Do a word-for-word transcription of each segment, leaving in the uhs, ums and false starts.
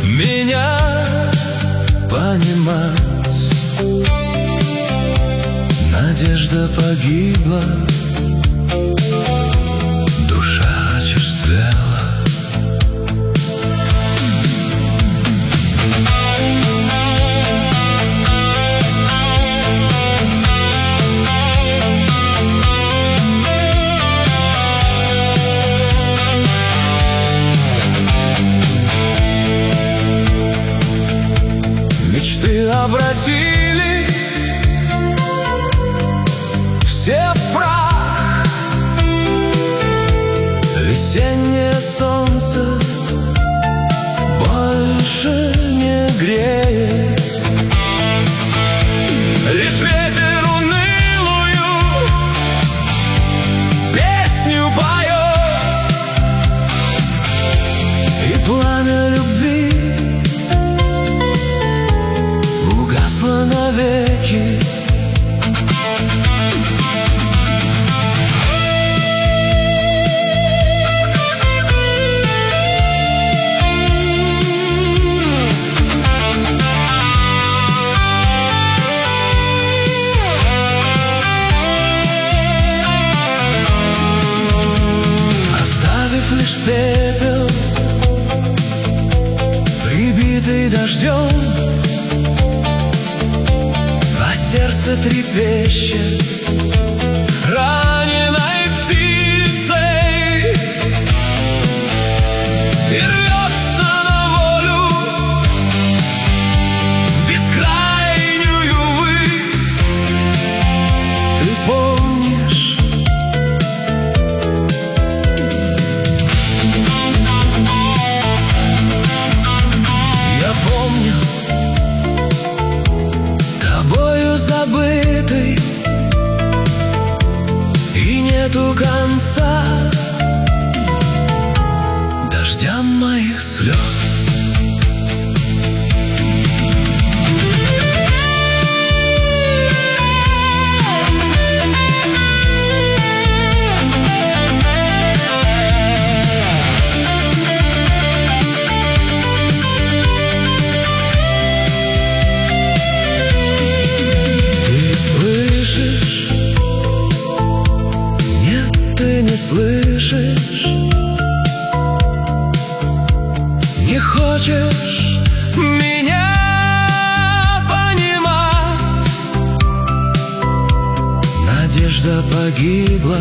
меня понимать. Надежда погибла, душа очерствела. Мечты обратились все в прах. Весеннее солнце больше не греет. Лишь ветер унылую песню поет, и пламя любви угасло навеки. Оставив лишь пепел, прибитый дождем, а сердце трепещет раненой птицей и рвется на волю в бескрайнюю высь. Ты помнишь? Я помню, тобою забытый, и нету конца дождям моих слез. Слышишь, не хочешь меня понимать. Надежда погибла,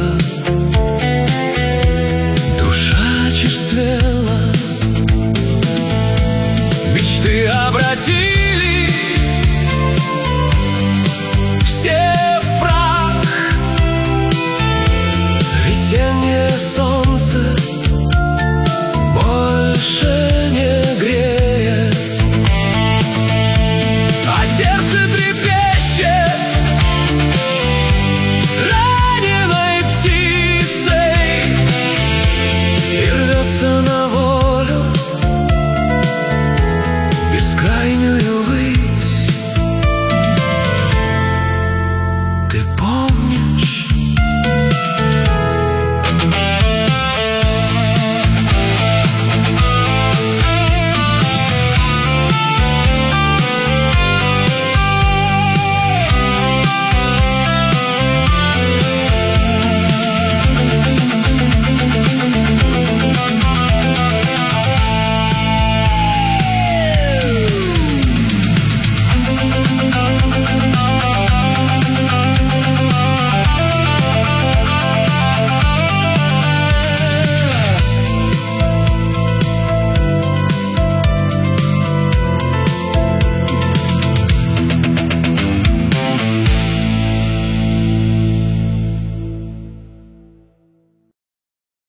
душа очерствела. Мечты обратились